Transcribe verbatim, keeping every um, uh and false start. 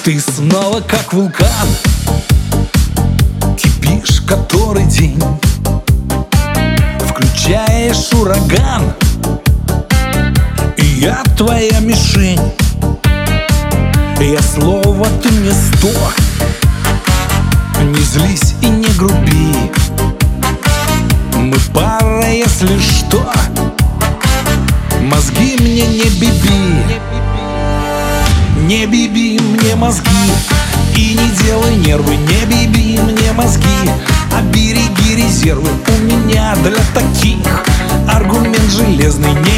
Ты снова как вулкан, кипишь который день, включаешь ураган, и я твоя мишень. Я слово, ты мне сто. Не злись и не груби, мы пара, если что. Мозги мне не биби, не биби мне мозги, и не делай нервы. Не биби мне мозги, а береги резервы. У меня для таких аргумент железный. Не